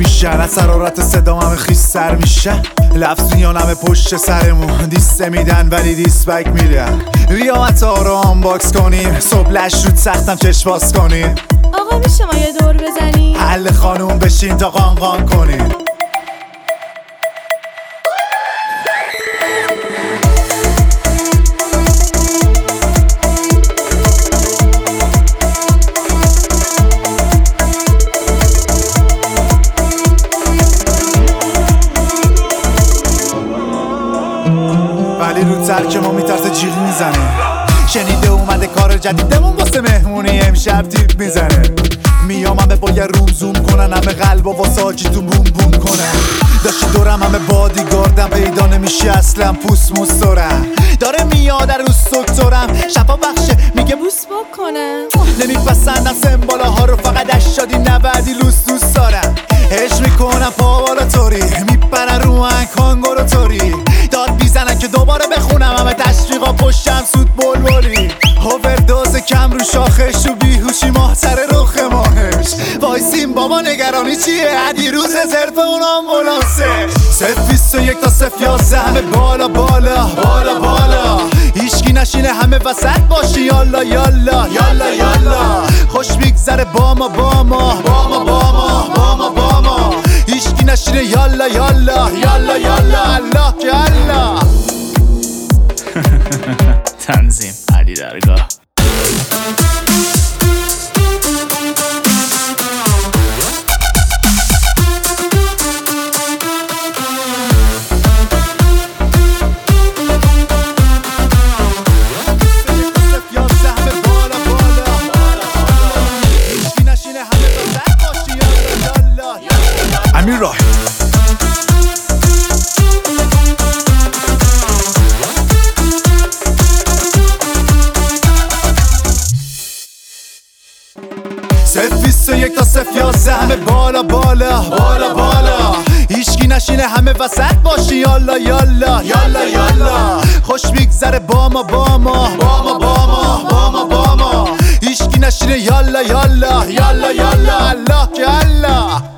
میشن، از حرارت صدام همه خیس سر میشن. لفظیان همه پشت سرمون دیسته میدن ولی دیسبک میدن. ریامت ها رو آنباکس کنیم، صبح لش رود سختم چشم باز کنیم. آقا میشه ما یه دور بزنیم؟ حل خانوم بشین تا قان کنیم. ولی رو ترک ما میترسه جیغ میزنه. شنیده اومده کار جدیدمون واسه مهمونی امشب تیپ میزنه. میام همه با یه روم زوم کنن، همه قلب و واسه آجیتون بوم بوم کنن. داشتی دورم همه بادیگاردم، پیدا نمیشه اصلا پوست موستورم. داره میاد در روز سکتورم، شفا بخشه میگه بوس بکنم. نمیپسندم سمبالاها رو، فقط 80 90 لوس دوست دارم. عشق میکنم پاوالا توری، میپرن رو من کانگورو توری. داد بیزنن که دوباره بخونم همه تشویقا پشتم سود بلبلی. اووردوز کم رو شاخش و بیهوشی ماه سر رخ ماهش. وایسیم بابا نگرانی چیه، دیروز زرف اون آمبولانسه. 021 تا 011 همه بالا بالا بالا بالا. هیچکی نشینه همه وسط باشی، یالا یالا یالا یالا. خوش میگذره باما باما باما باما باما باما. هیچکی نشینه یالا یالا یالا یالا. الله که الله. تنظیم علی درگاه. امیر راهی صفر 21 تا 011 همه بالا بالا بالا بالا. هیچکی نشینه همه وسط باشی، یالا یالا یالا یالا. خوش میگذره باما باما باما باما باما باما. هیچکی نشینه یالا یالا یالا یالا. الله که الله.